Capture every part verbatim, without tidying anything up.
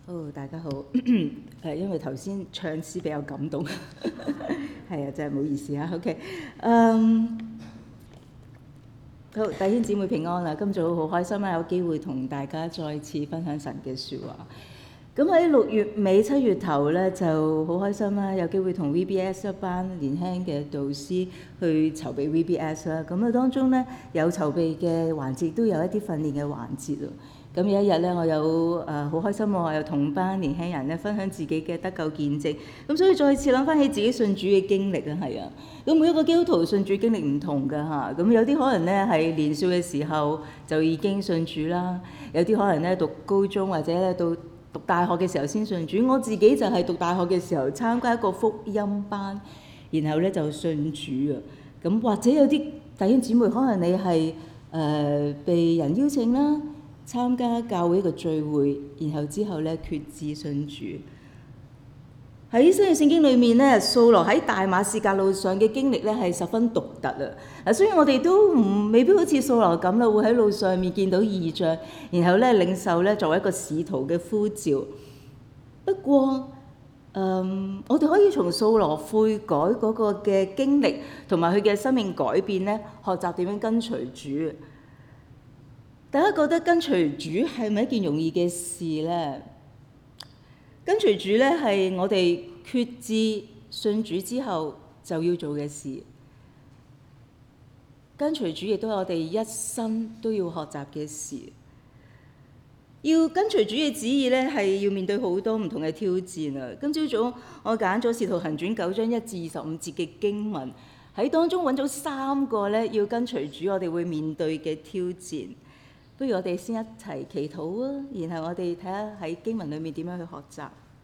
好，大家好。誒，因為頭先唱詩比較感動，係啊，真係唔好意思啊。OK，嗯，好，弟兄姊妹平安啦。今早好開心啦，有機會同大家再次分享神嘅説話。咁喺六月尾七月頭咧，就好開心啦，有機會同 V B S 一班年輕嘅導師去籌備 V B S 啦。咁啊，當中咧有籌備嘅環節，都有一啲訓練嘅環節咯。咁有一日咧，我有誒好開心喎，我又同班年輕人咧分享自己嘅得救見證。咁所以再次諗翻起自己信主嘅經歷啊，係啊。咁每一個基督徒信主經歷唔同㗎嚇。咁有啲可能咧係年少嘅時候就已經信主啦，有啲可能咧讀高中或者咧到讀大學嘅時候先信主。我自己就係讀大學嘅時候參加一個福音班，然後咧就信主啊。咁或者有啲弟兄姊妹，可能你係誒、呃、被人邀請啦，參加教會一個聚會，然後之後咧決志信主。喺新約聖經裏面咧，掃羅喺大馬士革路上嘅經歷咧係十分獨特啊！嗱，所以我哋都唔未必好似掃羅咁啦，會喺路上面見到異象，然後咧領受咧作為一個使徒嘅呼召。不過，嗯，我哋可以從掃羅悔改嗰個嘅經歷同埋佢嘅生命改變咧，學習點樣跟隨主。大家覺得跟隨主係咪一件容易嘅事呢？跟隨主咧係我哋決志信主之後就要做嘅事。跟隨主亦都係我哋一生都要學習嘅事。要跟隨主嘅旨意咧，係要面對好多唔同嘅挑戰啊！今朝早我揀咗《使徒行傳》九章一至二十五節嘅經文，喺當中揾咗三個咧要跟隨主我哋會面對嘅挑戰。不如我哋先一齊祈禱啊，然後我哋睇下喺經文裏面點樣去學習。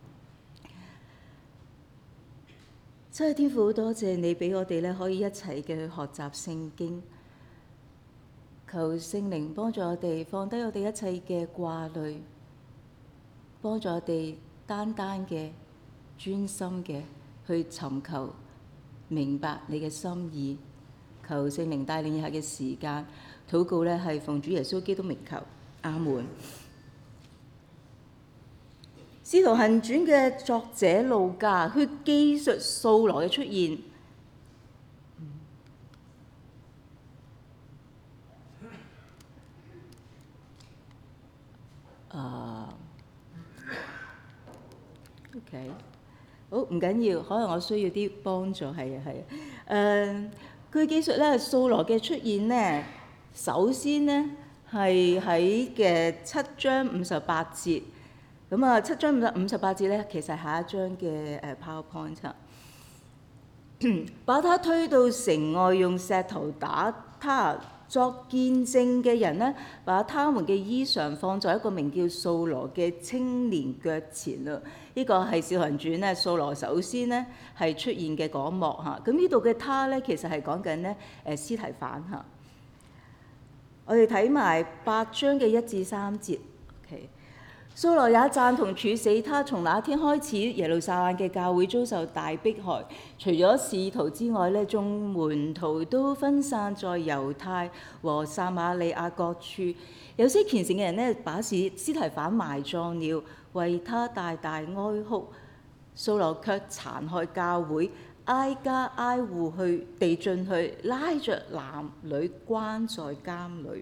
真係天父，好多謝你俾我哋咧可以一齊嘅去學習聖經。求聖靈幫助我哋放低我哋一切嘅掛慮，幫助我哋單單嘅專心嘅去尋求明白你嘅心意。求聖靈帶領以下嘅時間。禱告咧係奉主耶穌基督名求，阿門。使徒行傳嘅作者路加，佢記述掃羅嘅出現。啊、uh, ，OK， 好，唔緊要，可能我需要啲幫助，係啊係啊。誒，佢記述咧掃羅嘅出現呢。首先呢，係喺嘅七章五十八節，咁啊七章五十五十八節咧，其實係下一章嘅誒 PowerPoint，把他推到城外，用石頭打他。作見證嘅人呢，把他們嘅衣裳放在一個名叫掃羅嘅青年腳前啦。呢、這個係《使徒行傳》咧，掃羅首先呢係出現嘅嗰一幕嚇。咁呢度嘅他咧，其實係講緊咧誒司提反嚇。我哋睇埋八章嘅一至三節。Okay. 掃羅也贊同處死他。從那天開始，耶路撒冷嘅教會遭受大迫害。除咗使徒之外咧，眾門徒都分散在猶太和撒瑪利亞各處。有些虔誠嘅人咧，把司提反埋葬了，為他大大哀哭。掃羅卻殘害教會，挨家挨戶去地進去，拉着男女關在監裏。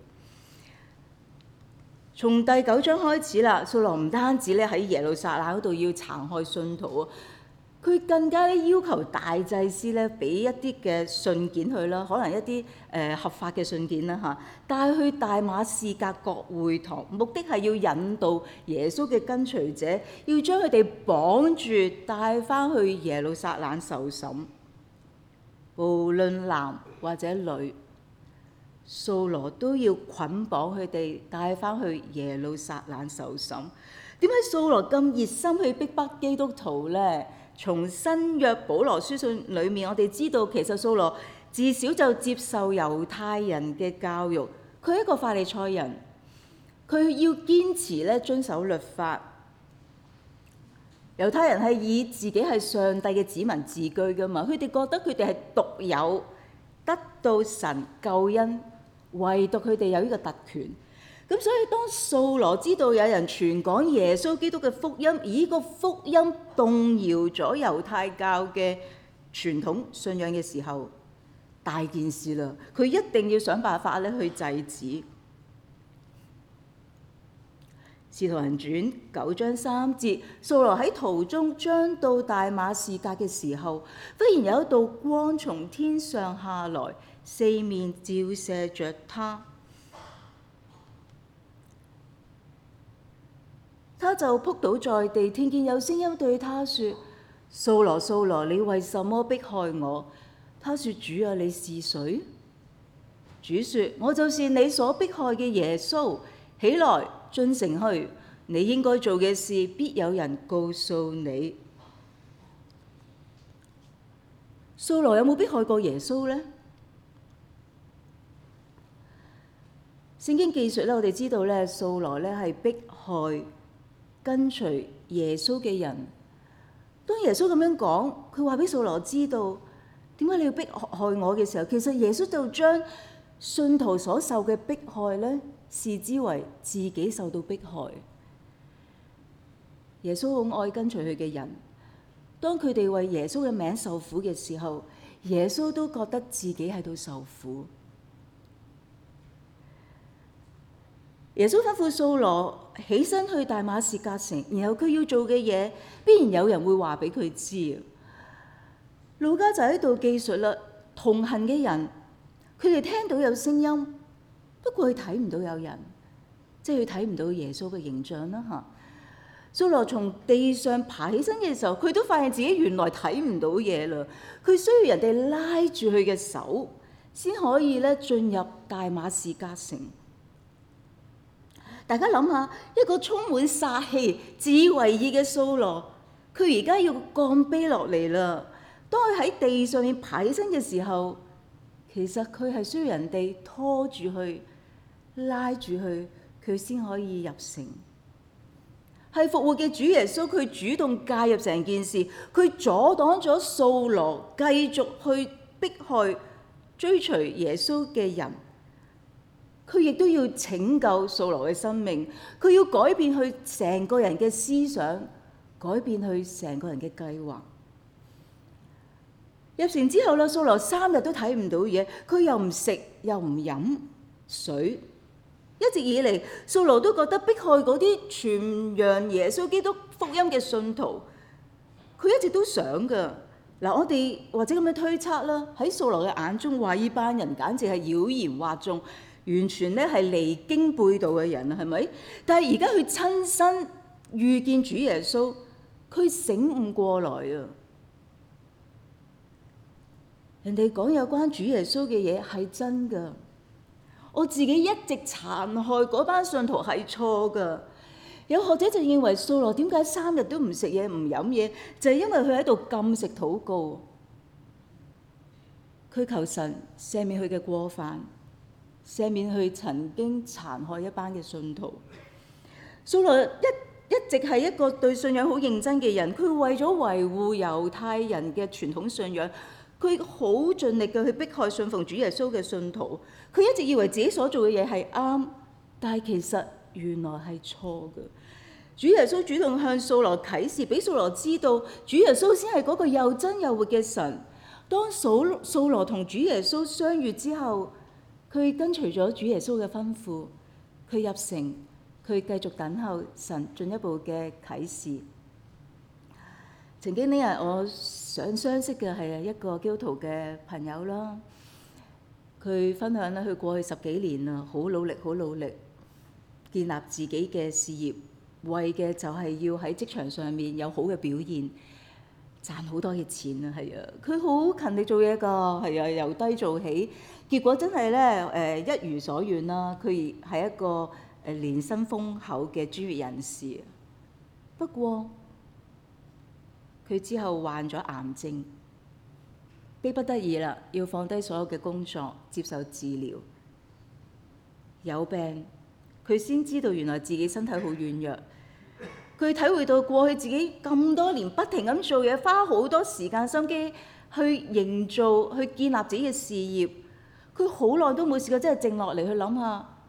從第九章開始啦，掃羅唔單止咧喺耶路撒冷嗰度要殘害信徒啊，佢更加咧要求大祭司咧俾一啲嘅信件去啦，可能一啲誒、呃、合法嘅信件啦嚇，帶去大馬士革各會堂，目的係要引導耶穌嘅跟隨者，要將佢哋綁住帶翻去耶路撒冷受審，無論男或者女。掃羅都要捆綁佢哋帶翻去耶路撒冷受審。點解掃羅咁熱心去逼迫基督徒呢？從新約保羅書信裏面，我哋知道其實掃羅自小就接受猶太人嘅教育，佢係一個法利賽人，佢要堅持咧遵守律法。猶太人係以自己係上帝嘅子民自居噶嘛，佢哋覺得佢哋係獨有得到神救恩。唯獨佢哋有呢個特權， 咁所以當掃羅知道有人傳講耶穌基督嘅福音，而呢個福音動搖咗猶太教嘅傳統信仰嘅時候，大件事啦！佢一定要想辦法咧去制止。《使徒行傳》九章三節，掃羅喺途中將到大馬士革嘅時候，忽然有一道光從天上下來，四面照射着他，他就仆倒在地，聽見有聲音對他說：掃羅，掃羅，你為什麼迫害我？他說：主啊，你是誰？主說：我就是你所迫害嘅耶穌。起來，進城去，你應該做嘅事，必有人告訴你。掃羅有冇迫害過耶穌呢？聖經記述咧，我哋知道咧，掃羅咧係迫害跟隨耶穌嘅人。當耶穌咁樣講，佢話俾掃羅知道點解你要迫害我嘅時候，其實耶穌就將信徒所受嘅迫害咧，視之為自己受到迫害。耶穌好愛跟隨佢嘅人，當佢哋為耶穌嘅名受苦嘅時候，耶穌都覺得自己喺度受苦。耶穌吩咐掃羅起身去大馬士革城，然後佢要做嘅嘢，必然有人會話俾佢知。路加就喺度記述啦，同行嘅人，佢哋聽到有聲音，不過佢睇唔到有人，即係佢睇唔到耶穌嘅形象啦嚇。掃羅從地上爬起身嘅時候，佢都發現自己原來睇唔到嘢啦。佢需要人哋拉住佢嘅手，先可以咧進入大馬士革城。大家諗下，一個充滿殺氣、自以為義嘅掃羅，佢而家要降卑落嚟啦。當佢喺地上面爬起身嘅時候，其實佢係需要人哋拖住佢、拉住佢，佢先可以入城。係復活嘅主耶穌，佢主動介入成件事，佢阻擋咗掃羅繼續去迫害、追隨耶穌嘅人。佢亦都要拯救掃羅嘅生命，佢要改變佢成個人嘅思想，改變佢成個人嘅計劃。入城之後啦，掃羅三日都睇唔到嘢，佢又唔食又唔飲水。一直以嚟，掃羅都覺得迫害嗰啲傳揚耶穌基督福音嘅信徒，佢一直都想噶。嗱，我哋或者咁樣推測啦，喺掃羅嘅眼中，話呢班人簡直係妖言惑眾，完全咧係離經背道嘅人啊，係咪？但係而家佢親身遇見主耶穌，佢醒悟過來啊！人哋講有關主耶穌嘅嘢係真噶，我自己一直殘害嗰班信徒係錯噶。有學者就認為掃羅點解三日都唔食嘢唔飲嘢，就係因為佢喺度禁食禱告，佢求神赦免佢嘅過犯，赦免佢曾經殘害一班嘅信徒。掃羅一一直係一個對信仰好認真嘅人，佢為咗維護猶太人嘅傳統信仰，佢好盡力嘅去迫害信奉主耶穌嘅信徒。佢一直以為自己所做嘅嘢係啱，但係其實原來係錯嘅。主耶穌主動向掃羅啟示，俾掃羅知道主耶穌先係嗰個又真又活嘅神。當掃掃羅同主耶穌相遇之後，佢跟隨咗主耶穌嘅吩咐，佢入城，佢繼續等候神進一步嘅啟示。曾經呢日我想相識嘅係一個基督徒嘅朋友啦，佢分享咧，佢過去十幾年啦，好努力，好努力建立自己嘅事業，為嘅就係要喺職場上面有好嘅表現，賺好多嘅錢啊！係啊，佢好勤力做嘢㗎，係啊，由低做起，結果真係咧誒一如所願啦。佢係一個誒年薪豐厚嘅專業人士，不過佢之後患咗癌症，迫不得已啦，要放低所有嘅工作，接受治療。有病，佢先知道原來自己身體好軟弱。佢體會到過去自己咁多年不停咁做嘢，花好多時間心機去營造、去建立自己嘅事業。佢好耐都冇試過真係靜落嚟去諗下，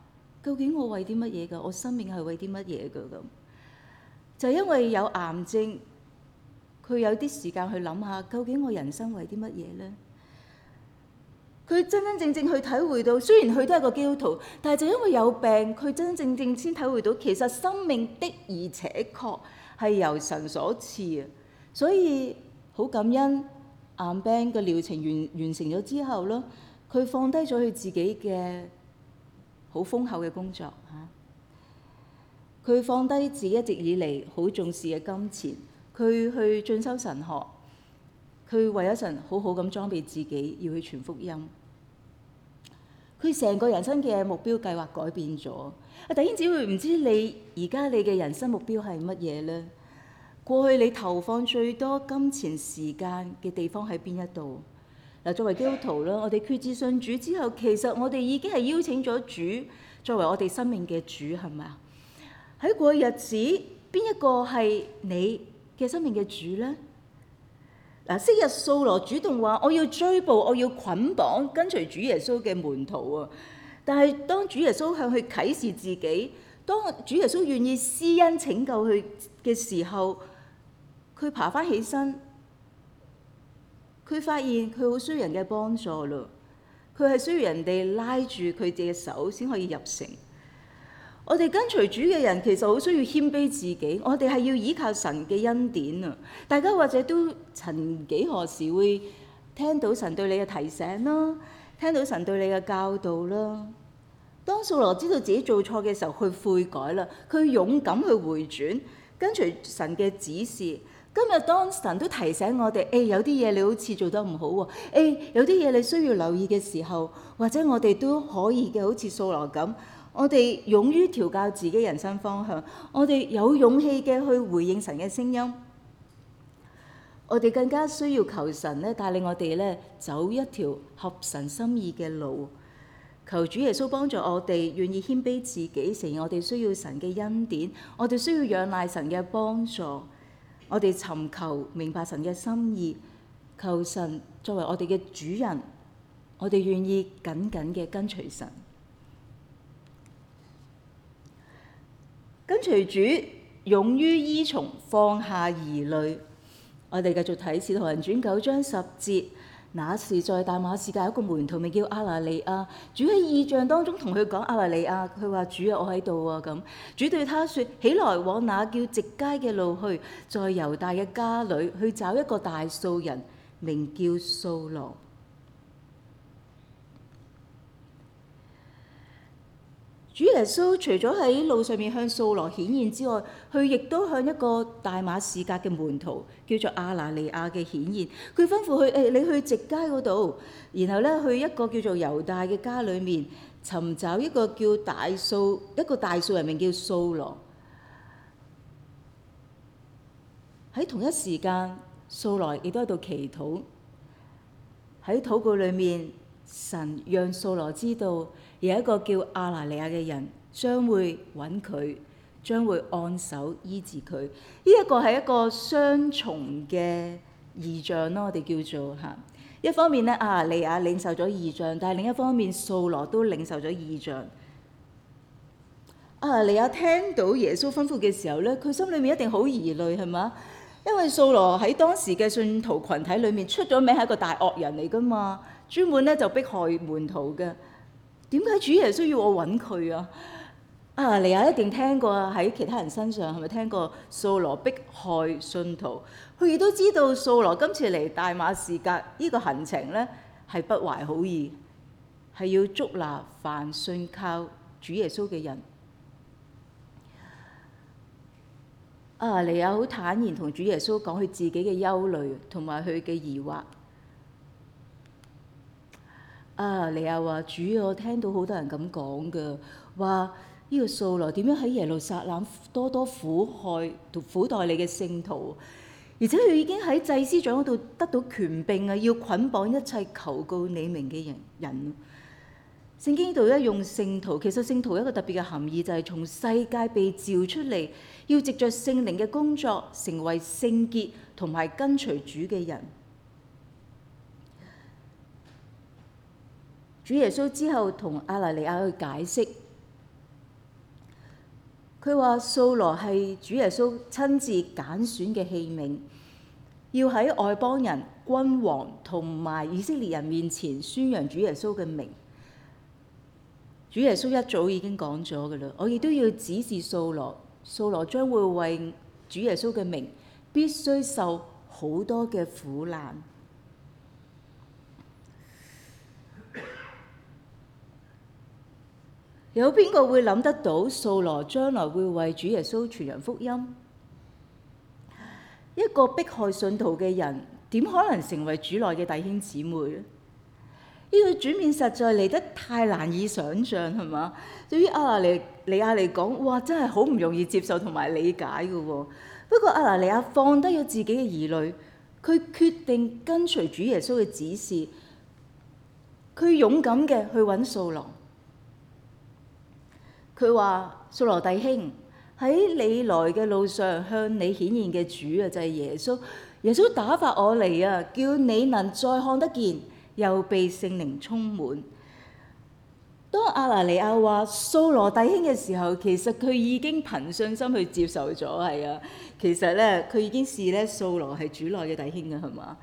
究竟我為啲乜嘢㗎？我生命係為啲乜嘢㗎？咁就因為有癌症，佢有啲時間去諗下，究竟我人生為啲乜嘢呢？佢真真正正去體會到，雖然佢都係個基督徒，但係就因為有病，佢真真正正先體會到，其實生命的而且確係由神所賜啊！所以好感恩癌病嘅療程完完成咗之後咯，佢放低咗佢自己嘅好豐厚嘅工作嚇，佢放低自己一直以嚟好重視嘅金錢，佢去進修神學。佢為咗神好好咁裝備自己，要去傳福音。佢成個人生嘅目標計劃改變咗。啊，弟兄姊妹，唔知你而家你嘅人生目標係乜嘢呢？過去你投放最多金錢時間嘅地方喺邊一度？嗱，作為基督徒啦，我哋決志信主之後，其實我哋已經係邀請咗主作為我哋生命嘅主，係咪啊？喺過去日子，邊一個係你嘅生命嘅主呢？嗱，昔日掃羅主動話：我要追捕，我要捆綁跟隨主耶穌嘅門徒啊！但係當主耶穌向佢啟示自己，當主耶穌願意施恩拯救佢嘅時候，佢爬翻起身，佢發現佢好需要人嘅幫助咯。佢係需要人哋拉住佢哋嘅手先可以入城。我哋跟隨主嘅人其實好需要謙卑自己，我哋係要依靠神嘅恩典啊！大家或者都曾幾何時會聽到神對你嘅提醒啦，聽到神對你嘅教導啦。當掃羅知道自己做錯嘅時候，去悔改啦，佢勇敢去回轉，跟隨神嘅指示。今日當神都提醒我哋，誒、哎、有啲嘢你好似做得唔好喎，誒、哎、有啲嘢你需要留意嘅時候，或者我哋都可以嘅，好似掃羅咁。我哋勇於調教自己人生方向，我哋有勇氣嘅去回應神嘅聲音。我哋更加需要求神咧帶領我哋咧走一條合神心意嘅路。求主耶穌幫助我哋，願意謙卑自己，承認我哋需要神嘅恩典，我哋需要仰賴神嘅幫助。我哋尋求明白神嘅心意，求神作為我哋嘅主人，我哋願意緊緊嘅跟隨神。跟隨主，勇於依從，放下疑慮。我哋繼續睇《使徒行傳》九章十節。那時在大馬士革有一個門徒名叫亞拿尼亞，主喺異象當中同佢講：亞拿尼亞，佢話主啊，我喺度啊咁。主對他說：起來，往那叫直街嘅路去，在猶大嘅家裏去找一個大數人，名叫掃羅。主耶穌除咗喺路上面向掃羅顯現之外，佢亦都向一個大馬士革嘅門徒叫做亞拿尼亞嘅顯現。佢吩咐佢：誒、哎，你去直街嗰度，然後咧去一個叫做猶大嘅家裏面尋找一個叫大數一個大數人，名叫掃羅。喺同一時間，掃羅亦都喺度祈禱。喺禱告裏面，神讓掃羅知道有一個叫亞拿尼亞嘅人將會揾佢，將會按手醫治佢。呢一個係一個雙重嘅異象咯，我哋叫做嚇。一方面咧，亞拿尼亞領受咗異象，但係另一方面，掃羅都領受咗異象。亞拿尼亞聽到耶穌吩咐嘅時候咧，佢心裏面一定好疑慮，係嘛？因為掃羅喺當時嘅信徒群體裏面出咗名係一個大惡人嚟噶嘛，專門咧就迫害門徒嘅。點解主耶穌要我揾佢啊？亞拿尼亞一定聽過喺其他人身上係咪聽過掃羅迫害信徒？佢亦都知道掃羅今次嚟大馬士革呢個行程咧係不懷好意，係要捉拿凡信靠主耶穌嘅人。亞拿尼亞好坦然同主耶穌講佢自己嘅憂慮同埋佢嘅疑惑。亞拿尼亞話：主啊，我聽到好多人咁講㗎，話呢個掃羅點樣喺耶路撒冷多多苦害同苦待你嘅聖徒，而且佢已經喺祭司長嗰度得到權柄啊，要捆綁一切求告你名嘅人人。聖經呢度咧用聖徒，其實聖徒有一個特別嘅含義，就係從世界被召出嚟，要藉着聖靈嘅工作，成為聖潔同埋跟隨主嘅人。主耶穌之後同亞拿尼亞去解釋， 佢話掃羅係主耶穌親自揀選嘅器皿，要喺外邦人、君王同埋以色列人面前宣揚主耶穌嘅名。主耶穌一早已經講咗㗎喇，我亦都要指示掃羅，掃羅將會為主耶穌嘅名必須受好多嘅苦難。有邊個會諗得到掃羅將來會為主耶穌傳揚福音？一個迫害信徒嘅人，點可能成為主內嘅弟兄姊妹呢？呢個轉變實在嚟得太難以想像，係嘛？對於亞拿尼亞嚟講，哇，真係好唔容易接受同埋理解嘅喎。不過亞拿尼亞放低咗自己嘅疑慮，佢決定跟隨主耶穌嘅指示，佢勇敢嘅去揾掃羅。佢話：掃羅弟兄，喺你來嘅路上向你顯現嘅主啊，就係耶穌。耶穌打發我嚟啊，叫你能再看得見，又被聖靈充滿。當亞拿尼亞話掃羅弟兄嘅時候，其實佢已經憑信心去接受咗，係啊。其實咧，佢已經視咧掃羅係主內嘅弟兄嘅，係嘛？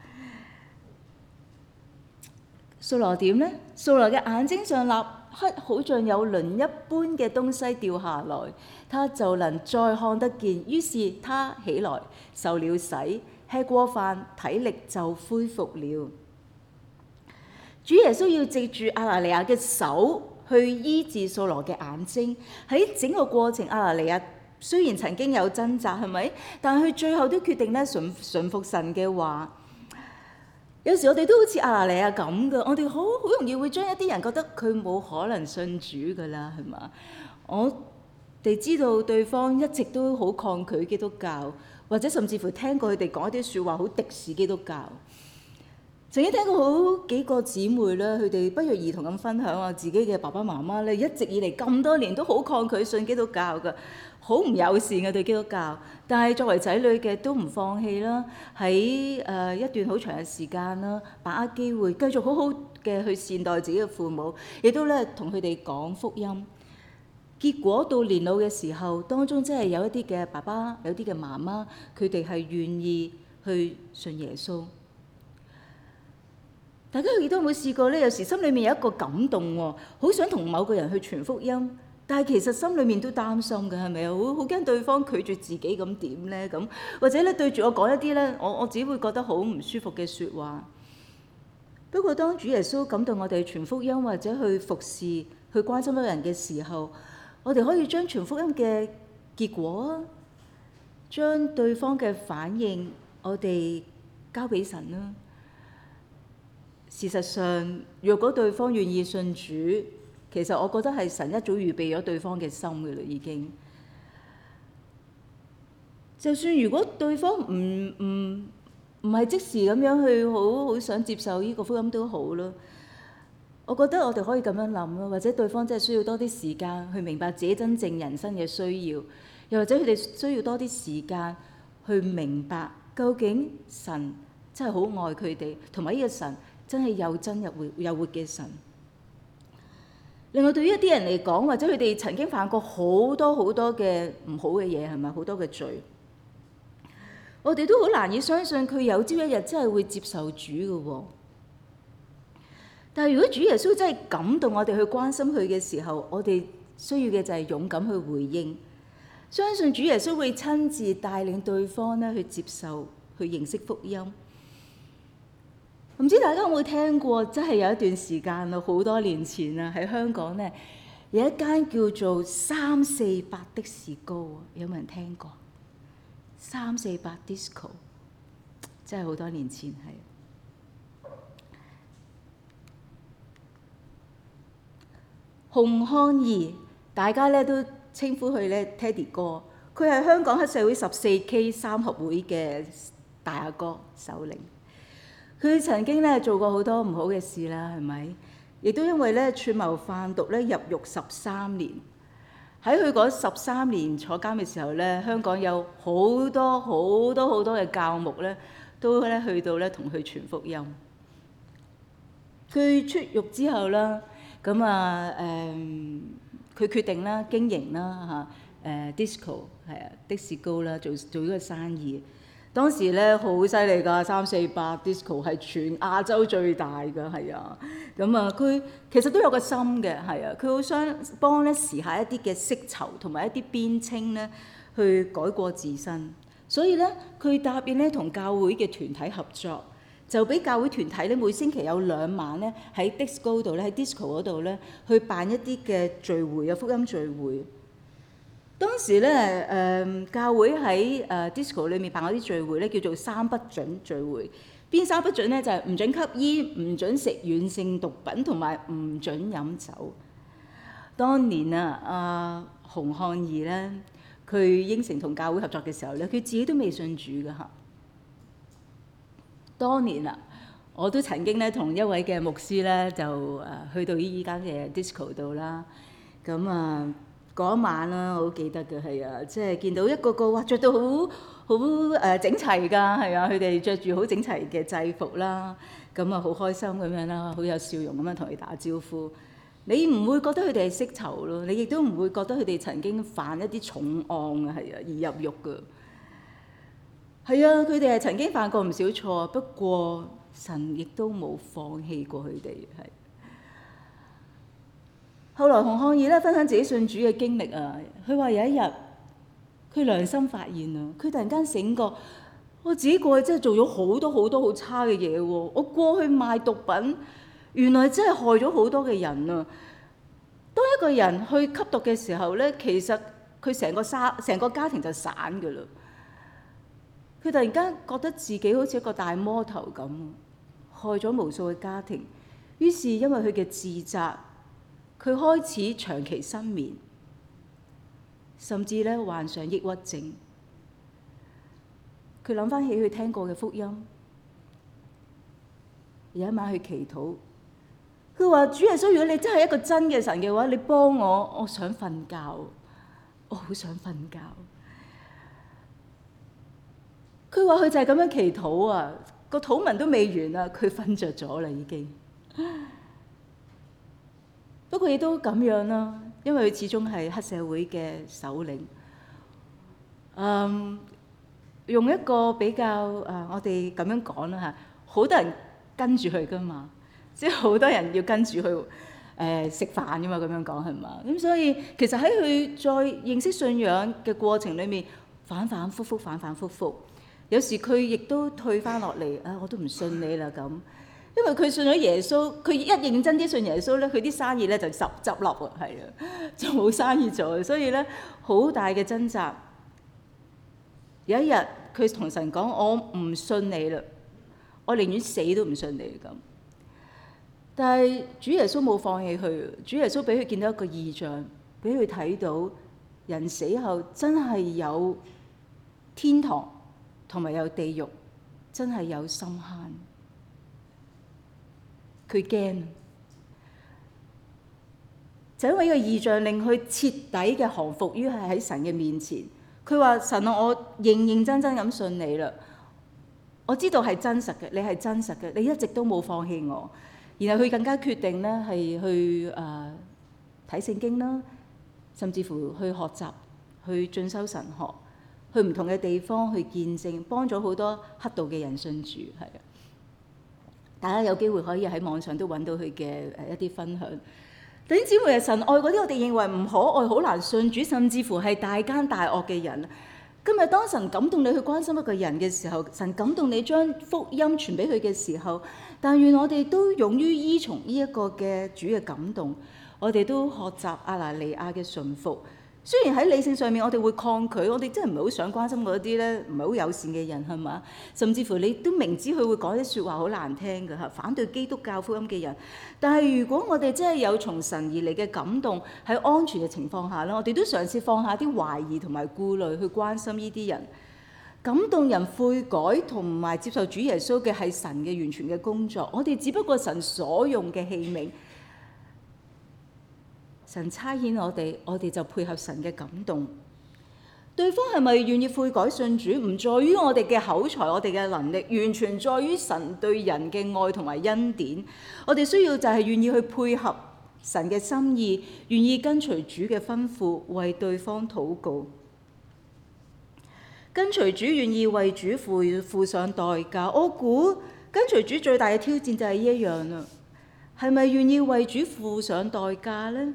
掃羅點呢？掃羅嘅眼睛上立刻好像有鱗一般嘅東西掉下來，他就能再看得見。於是他起來受了洗，吃過飯，體力就恢復了。主耶穌要藉住亞拿尼亞嘅手去醫治掃羅嘅眼睛。喺整個過程，亞拿尼亞雖然曾經有掙扎，係咪？但係佢最後都決定咧順順服神嘅話。有時我哋都好似亞拿尼亞咁嘅，我哋好好容易會將一啲人覺得佢冇可能信主㗎啦，係嘛？我哋知道對方一直都好抗拒基督教，或者甚至乎聽過佢哋講一啲説話好敵視基督教。曾經聽過好幾個姊妹咧，佢哋不約而同咁分享話，自己嘅爸爸媽媽咧一直以嚟咁多年都好抗拒信基督教嘅，好唔友善嘅對基督教。但係作為仔女嘅都唔放棄啦，喺誒一段好長嘅時間啦，把握機會繼續好好嘅去善待自己嘅父母，亦都咧同佢哋講福音。結果到年老嘅時候，當中真係有一啲嘅爸爸，有啲嘅媽媽，佢哋係願意去信耶穌。大家亦都有冇試過咧？有時心裏面有一個感動喎，好想同某個人去傳福音，但係其實心裏面都擔心嘅，係咪啊？好好驚對方拒絕自己咁點咧？咁或者咧對住我講一啲咧，我我自己會覺得好唔舒服嘅説話。不過當主耶穌感動我哋傳福音或者去服侍、去關心一個人嘅時候，我哋可以將傳福音嘅結果，將對方嘅反應，我哋交俾神啦。事實上，若果對方願意信主，其實我覺得係神一早預備咗對方嘅心嘅啦，已經。就算如果對方唔唔唔係即時咁樣去好好想接受呢個福音都好咯。我覺得我哋可以咁樣諗咯，或者對方真係需要多啲時間去明白自己真正人生嘅需要，又或者佢哋需要多啲時間去明白究竟神真係好愛佢哋，同埋呢個神真係又真又活又活嘅神。另外對於一啲人嚟講，或者佢哋曾經犯過好多好多嘅唔好嘅嘢，係咪好多嘅罪？我哋都好難以相信佢有朝一日真係會接受主嘅喎。但係如果主耶穌真係感動我哋去關心佢嘅時候，我哋需要嘅就係勇敢去回應，相信主耶穌會親自帶領對方咧去接受、去認識福音。唔知大家有冇聽過？真係有一段時間啦，好多年前啊，喺香港咧有一間叫做三四八的士高啊，有冇人聽過？三四八 disco 真係好多年前係。洪漢儀，大家咧都稱呼佢咧 Teddy 哥，佢係香港黑社會十四 K 三合會嘅大阿哥首領。佢曾經咧做過好多唔好嘅事啦，係咪？亦都因為咧串謀販毒咧入獄十三年。喺佢嗰十三年坐監嘅時候咧，香港有好多好多好多嘅教牧咧，都咧去到咧同佢傳福音。佢出獄之後啦，咁啊誒，佢決定啦經營啦誒 disco 係啊，的士高啦，做做呢個生意。當時咧好犀利㗎，三四百 disco 係全亞洲最大㗎，係啊。咁啊，佢其實都有個心嘅，係啊，佢好想幫咧時下一啲嘅色囚同埋一啲邊青咧去改過自身，所以咧佢答應咧同教會嘅團體合作，就俾教會團體咧每星期有兩晚咧喺 disco 度咧喺 disco 嗰度咧去辦一啲嘅聚會啊，福音聚會。當時咧，誒、呃、教會喺誒、呃、disco 裏面辦嗰啲聚會咧，叫做三不準聚會。邊三不準咧？就係、是、唔準吸煙、唔準食軟性毒品，同埋唔準飲酒。當年啊，阿洪漢義咧，佢應承同教會合作嘅時候咧，佢自己都未信主㗎嚇。當年啊，我都曾經咧同一位嘅牧師咧，就誒去到依間嘅 disco 度啦。咁啊〜嗰晚啦，我好記得嘅，係啊，即係見到一個個哇，著到好好誒整齊㗎，係啊，佢哋着住好整齊嘅制服啦，咁啊好開心咁樣啦，好有笑容咁樣同你打招呼。你唔會覺得佢哋係色囚咯，你亦都唔會覺得佢哋曾經犯一啲重案啊，係啊，而入獄㗎。係啊，佢哋係曾經犯過唔少錯，不過神亦都冇放棄過佢哋，係。後來洪漢義咧分享自己信主嘅經歷啊，佢話有一日佢良心發現啊，佢突然間醒覺，我自己過去真係做咗好多好多好差嘅嘢喎，我過去賣毒品，原來真係害咗好多嘅人啊！當一個人去吸毒嘅時候咧，其實佢成個沙成個家庭就散㗎啦。佢突然間覺得自己好似一個大魔頭咁，害咗無數嘅家庭。於是因為佢嘅自責，佢開始長期失眠，甚至咧患上抑鬱症。佢諗翻起佢聽過嘅福音，有一晚去祈禱，佢話：主耶穌，如果你真係一個真嘅神嘅話，你幫我，我想瞓覺，我好想瞓覺。佢話佢就係咁樣祈禱啊，個禱文都未完啊，佢瞓着咗啦已經。不過亦都咁樣啦，因為佢始終係黑社會嘅首領。嗯，用一個比較誒、呃，我哋咁樣講啦嚇，好多人跟住佢噶嘛，即係好多人要跟住佢誒食飯噶嘛，咁樣講係嘛？咁所以其實喺佢再認識信仰嘅過程裏面，反反覆覆，反反覆覆，有時佢亦都退翻落嚟，啊我都唔信你啦咁。因為佢信咗耶穌，佢一認真啲信耶穌咧，佢啲生意咧就執執笠喎，係啊，就冇生意做，所以咧好大嘅掙扎。有一日佢同神講：我唔信你啦，我寧願死都唔信你咁。但係主耶穌冇放棄佢，主耶穌俾佢見到一個異象，俾佢睇到人死後真係有天堂同埋有地獄，真係有深坑。佢驚，就因為呢個異象令佢徹底嘅降服於係喺神嘅面前。佢話：神啊，我認認真真咁信你啦，我知道係真實嘅，你係真實嘅，你一直都冇放棄我。然後佢更加決定咧係去誒睇聖經啦，甚至乎去學習、去進修神學，去唔同嘅地方去見證，幫咗好多黑道嘅人信主，係啊。大家有機會可以喺網上都揾到佢嘅誒一啲分享。弟兄姊妹，神愛嗰啲我哋認為唔可愛、好難信主，甚至乎係大奸大惡嘅人。今日當神感動你去關心一個人嘅時候，神感動你將福音傳俾佢嘅時候，但願我哋都勇於依從呢一個嘅主嘅感動，我哋都學習亞拿尼亞嘅順服。雖然喺理性上面我哋會抗拒，我哋真係唔係好想關心嗰啲咧唔係好友善嘅人係嘛？甚至乎你都明知佢會講啲説話好難聽嘅嚇，反對基督教福音嘅人。但係如果我哋真係有從神而嚟嘅感動，喺安全嘅情況下咧，我哋都嘗試放下啲懷疑同埋顧慮去關心呢啲人。感動人悔改同埋接受主耶穌嘅係神嘅完全嘅工作，我哋只不過神所用嘅器皿。神差遣我哋，我哋就配合神嘅感動。對方係咪願意悔改信主，唔在於我哋嘅口才，我哋嘅能力，完全在於神對人嘅愛同埋恩典。我哋需要就係願意去配合， 神嘅心意，願意跟隨主嘅吩咐，為對方禱告。跟隨主願意為主付付上代價，我估跟隨主最大嘅挑戰就係呢一樣啦。係咪願意為主付上代價呢？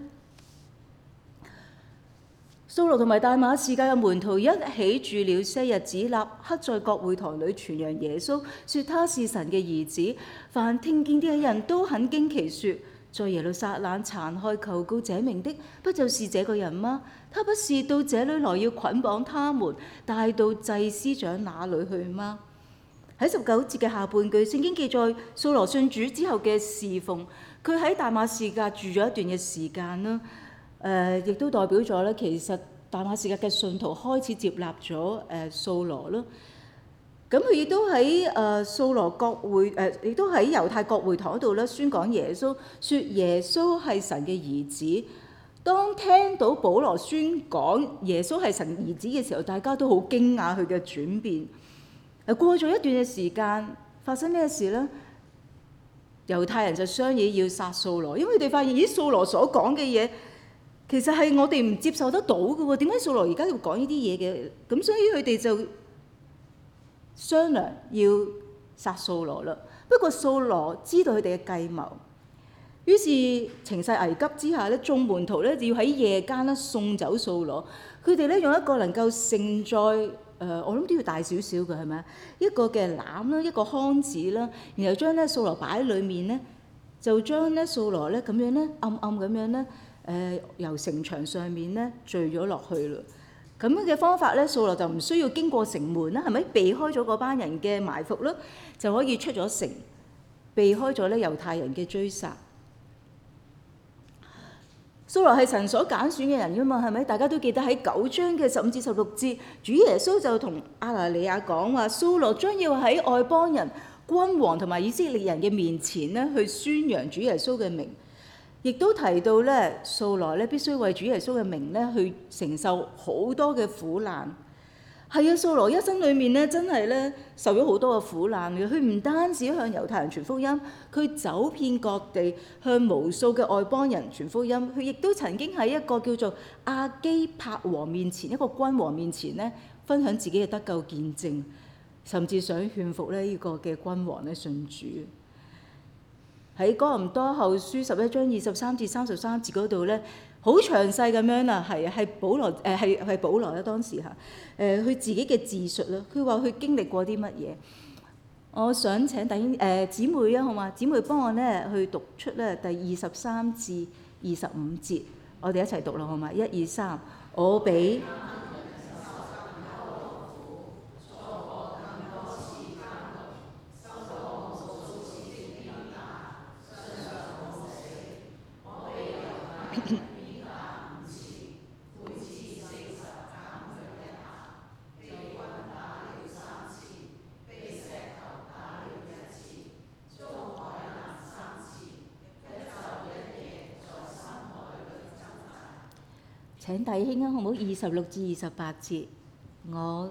掃羅同埋大馬士革嘅門徒一起住了些日子，立刻在各會堂裏傳揚耶穌，說他是神嘅兒子。凡聽見的人都很驚奇，說：在耶路撒冷殘害求告這名的，不就是這個人嗎？他不是到這裏來要捆綁他們，帶到祭司長那裏去嗎？喺十九節嘅下半句，聖經記載掃羅信主之後嘅侍奉，佢喺大馬士革住咗一段嘅時間啦。誒、呃，亦都代表咗咧，其實大馬士革嘅信徒開始接納咗誒掃羅咯。咁佢亦都喺誒掃羅國會誒，亦、呃、都喺猶太國會堂度咧宣講耶穌，說耶穌係神嘅兒子。當聽到保羅宣講耶穌係神兒子嘅時候，大家都好驚訝佢嘅轉變。誒過咗一段嘅時間，發生咩事呢？猶太人就商議要殺掃羅，因為佢哋發現咦，掃羅所講嘅嘢其實係我哋唔接受得到嘅喎，點解掃羅而家要講呢啲嘢嘅？咁所以佢哋就商量要殺掃羅啦。不過掃羅知道佢哋嘅計謀，於是情勢危急之下咧，眾門徒咧要喺夜間咧送走掃羅。佢哋咧用一個能夠承載誒、呃，我諗都要大少少嘅係咪啊？一個嘅籃啦，一個筐子啦，然後將咧掃羅擺喺裡面咧，就將咧掃羅咧咁樣咧暗暗咁樣咧誒、呃、由城牆上面咧墜咗落去啦。咁樣嘅方法咧，掃羅就唔需要經過城門啦，係咪避開咗嗰班人嘅埋伏啦，就可以出咗城，避開咗咧猶太人嘅追殺。掃羅係神所揀選嘅人㗎嘛，係咪？大家都記得喺九章嘅十五至十六節，主耶穌就同亞拿尼亞講話：掃羅將要喺外邦人、君王同埋以色列人嘅面前咧，去宣揚主耶穌嘅名。亦都提到咧，掃羅咧必須為主耶穌嘅名咧去承受好多嘅苦難。係啊，掃羅一生裏面咧真係咧受咗好多嘅苦難嘅。佢唔單止向猶太人傳福音，佢走遍各地向無數嘅外邦人傳福音。佢亦都曾經喺一個叫做亞基帕王面前，一個君王面前咧分享自己嘅得救見證，甚至想勸服咧呢個嘅君王咧信主。喺哥林多後書十一章二十三至三十三節嗰度咧，好詳細咁樣啦，係係保羅誒係係保羅啦當時嚇誒佢自己嘅自述啦，佢話佢經歷過啲乜嘢。我想請弟兄誒姊妹啊，好嘛？姊妹幫我咧去讀出咧第二十三至二十五節，我哋一齊讀啦，好嘛？一二三，我比請弟兄啊，好唔好？二十六至二十八節，我。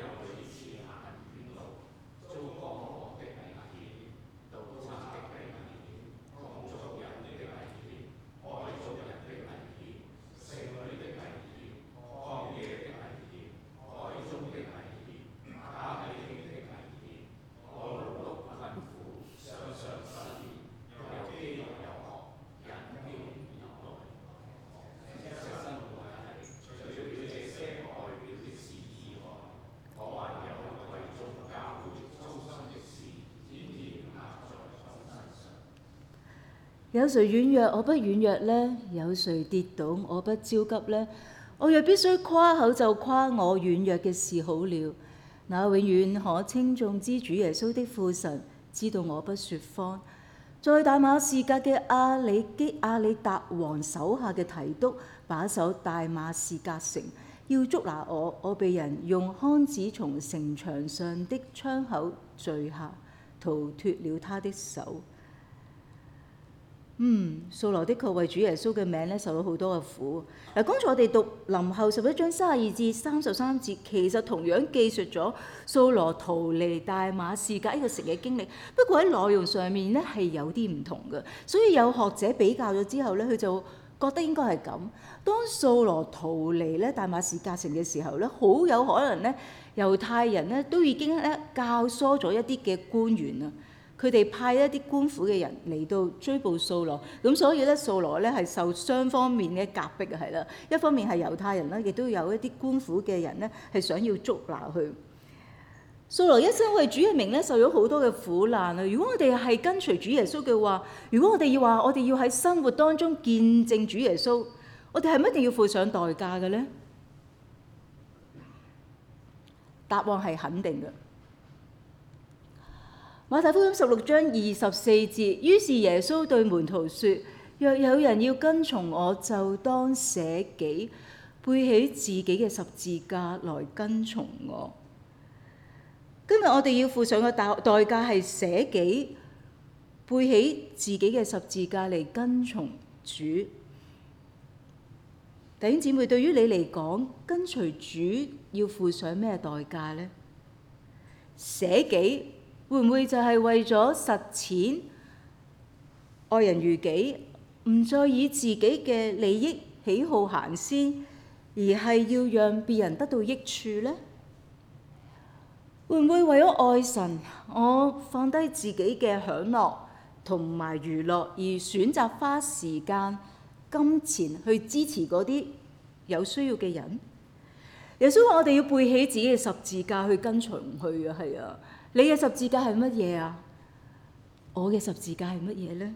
有誰軟弱，我不軟弱呢？有誰跌倒，我不焦急呢？我若必須誇口，就誇我軟弱嘅事好了。那永遠可稱頌之主耶穌的父神，知道我不説謊。在大馬士革嘅亞里基亞里達王手下嘅提督把守大馬士革城，要捉拿我，我被人用筐子從城牆上的窗口墜下，逃脫了他的手。 嗯，掃羅的確為主耶穌嘅名咧受到好多嘅苦。嗱，剛才我哋讀林後十一章三十二至三十三節，其實同樣記述咗掃羅逃離大馬士革呢個城嘅經歷，不過喺內容上面咧係有啲唔同嘅。所以有學者比較咗之後咧，佢就覺得應該係咁。當掃羅逃離咧大馬士革城嘅時候咧，好有可能咧猶太人咧都已經咧教唆咗一啲嘅官員啊。佢哋派一啲官府嘅人嚟到追捕掃羅，咁所以咧掃羅咧係受雙方面嘅夾迫啊，係啦，一方面係猶太人啦，亦都有一啲官府嘅人咧係想要捉拿佢。掃羅一生為主嘅名咧受咗好多嘅苦難啊！如果我哋係跟隨主耶穌嘅話，如果我哋要話我哋要喺生活當中見證主耶穌，我哋係咪一定要付上代價嘅咧？答案係肯定嘅。馬太福音十六章二十四節，於是耶穌對門徒說：若有人要跟從我，就當捨己，背起自己嘅十字架來跟從我。今日我哋要付上嘅代代價係捨己，背起自己嘅十字架嚟跟從主。弟兄姊妹，對於你嚟講，跟隨主要付上咩代價呢？捨己會唔會就係為咗實踐愛人如己，唔再以自己嘅利益喜好行先，而係要讓別人得到益處呢？會唔會為咗愛神，我放低自己嘅享樂同埋娛樂，而選擇花時間、金錢去支持嗰啲有需要嘅人？耶穌話：我哋要背起自己嘅十字架去跟隨佢啊！係啊！你嘅十字架係乜嘢啊？我嘅十字架係乜嘢呢？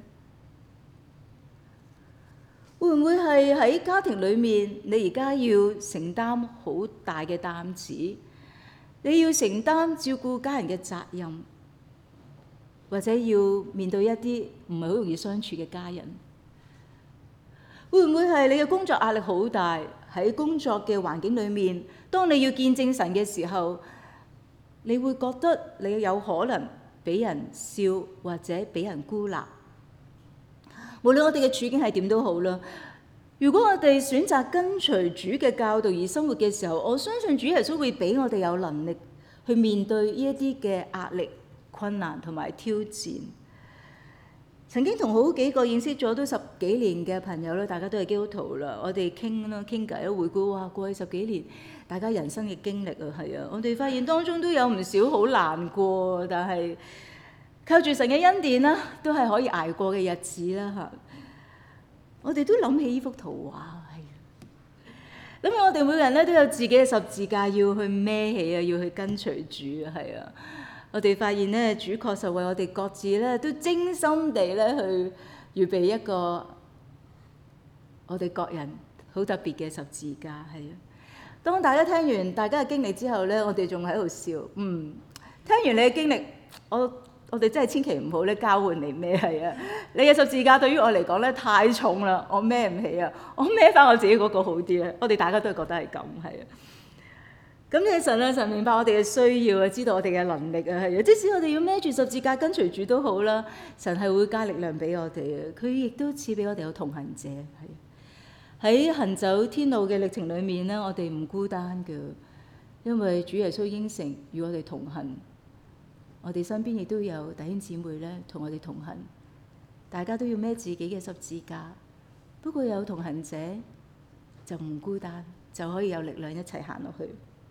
會唔會係喺家庭裏面，你而家要承擔好大嘅擔子？你要承擔照顧家人嘅責任，或者要面對一啲唔係好容易相處嘅家人？會唔會係你嘅工作壓力好大？喺工作嘅環境裏面，當你要見證神嘅時候，你會覺得你有可能俾人笑或者俾人孤立。無論我哋嘅處境係點都好啦。如果我哋選擇跟隨主嘅教導而生活嘅時候，我相信主耶穌會俾我哋有能力去面對呢一啲嘅壓力、困難同埋挑戰。曾經同好幾個認識咗都十幾年嘅朋友咧，大家都係基督徒啦，我哋傾啦傾偈啦，回顧哇過去十幾年大家人生嘅經歷啊，係啊，我哋發現當中都有唔少好難過，但係靠住神嘅恩典啦，都係可以捱過嘅日子啦嚇。我哋都諗起呢幅圖畫，係諗起我哋每個人咧都有自己嘅十字架要去孭起啊，要去跟隨主啊，係啊。我哋發現咧，主確實為我哋各自咧都精心地咧去預備一個我哋各人好特別嘅十字架，係啊。當大家聽完大家嘅經歷之後咧，我哋仲喺度笑，嗯，聽完你嘅經歷，我。我哋真係千祈唔好咧交換嚟孭，係啊！你嘅十字架對於我嚟講咧太重啦，我孭唔起啊！我孭翻我自己嗰個好啲咧。我哋大家都係覺得係咁，係啊。咁嘅神啊，神明白我哋嘅需要啊，知道我哋嘅能力啊，係啊。即使我哋要孭住十字架跟隨主都好啦，神係會加力量俾我哋啊。佢亦都賜俾我哋有同行者，係喺行走天路嘅歷程裡面咧，我哋唔孤單嘅，因為主耶穌應承與我哋同行。我哋身邊亦都有弟兄姊妹咧，同我哋同行，大家都要孭自己嘅十字架。不過有同行者就唔孤單，就可以有力量一齊行落去。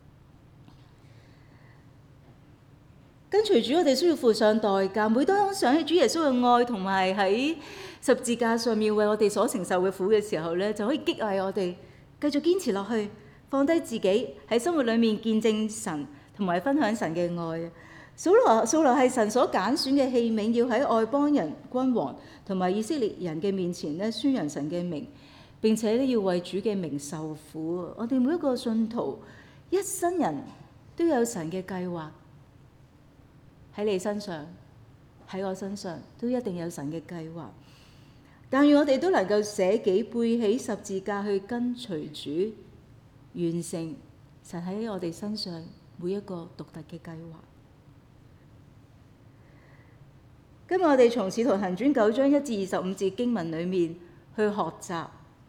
跟隨主，我哋需要付上代價。每當想起主耶穌嘅愛同埋喺十字架上面為我哋所承受嘅苦嘅時候咧，就可以激勵我哋繼續堅持落去，放低自己喺生活裡面見證神同埋分享神嘅愛。掃羅掃羅係神所揀選嘅器皿，要喺外邦人、君王同埋以色列人嘅面前咧宣揚神嘅名，並且咧要為主嘅名受苦。我哋每一個信徒一生人都有神嘅計劃，喺你身上，喺我身上都一定有神嘅計劃。但願我哋都能夠捨己背起十字架去跟隨主，完成神喺我哋身上每一個獨特嘅計劃。 今日我哋從《使徒行傳》九章一至二十五節經文裏面去學習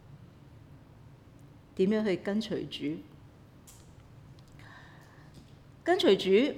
點樣去跟隨主。跟隨主，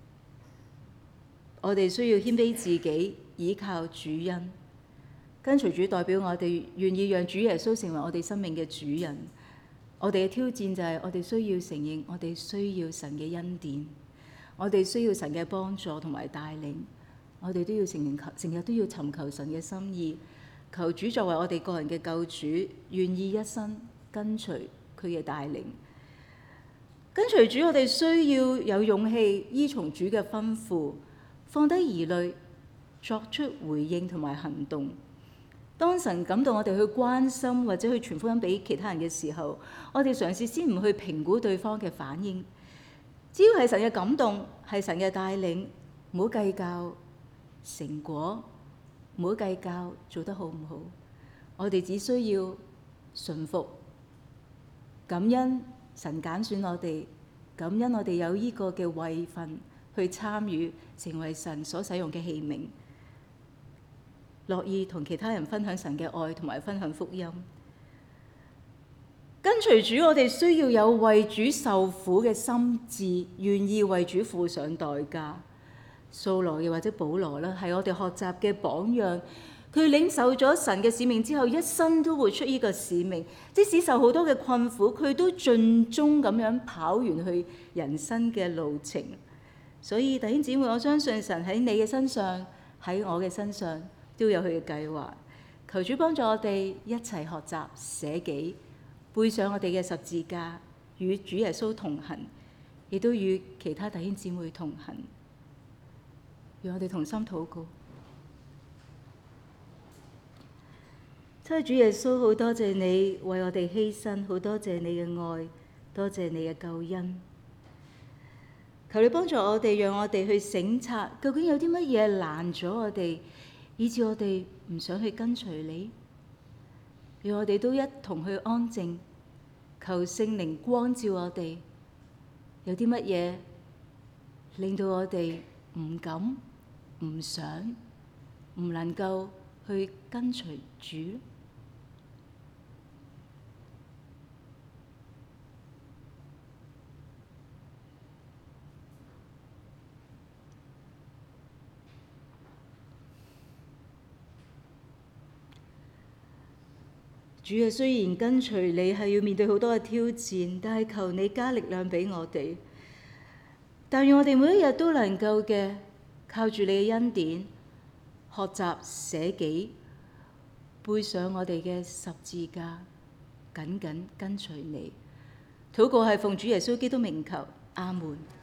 我哋需要謙卑自己，倚靠主恩。跟隨主代表我哋願意讓主耶穌成為我哋生命嘅主人。我哋嘅挑戰就係我哋需要承認，我哋需要神嘅恩典，我哋需要神嘅幫助同埋帶領。我哋都要承認，成日都要尋求神嘅心意，求主作為我哋個人嘅救主，願意一生跟隨佢嘅帶領。跟隨主，我哋需要有勇氣依從主嘅吩咐，放低疑慮，作出回應同埋行動。當神感動我哋去關心或者去傳福音俾其他人嘅時候，我哋嘗試先唔去評估對方嘅反應，只要係神嘅感動，係神嘅帶領，唔好計較成果，唔好計較做得好唔好。我哋只需要順服，感恩神揀選我哋，感恩我哋有呢個嘅位份去參與，成為神所使用嘅器皿。樂意同其他人分享神嘅愛同埋分享福音。跟隨主，我哋需要有為主受苦嘅心志，願意為主付上代價。掃羅又或者保羅啦，係我哋學習嘅榜樣。佢領受咗神嘅使命之後，一生都活出呢個使命。即使受好多嘅困苦，佢都盡忠咁樣跑完去人生嘅路程。所以弟兄姊妹，我相信神喺你嘅身上，喺我嘅身上，都有佢嘅計劃。求主幫助我哋一齊學習捨己，背上我哋嘅十字架，與主耶穌同行，亦都與其他弟兄姊妹同行。讓我哋同心禱告。親愛主耶穌，好多謝你為我哋犧牲，好多謝你嘅愛，多謝你嘅救恩。求你幫助我哋，讓我哋去省察，究竟有啲乜嘢攔咗我哋，以致我哋唔想去跟隨你。讓我哋都一同去安靜，求聖靈光照我哋。有啲乜嘢令到我哋唔敢、唔想、唔能夠去跟隨主？主啊，雖然跟隨你係要面對好多嘅挑戰，但係求你加力量俾我哋。但願我哋每一日都能夠嘅靠住你嘅恩典，學習捨己，背上我哋嘅十字架，緊緊跟隨你。禱告係奉主耶穌基督名求，阿門。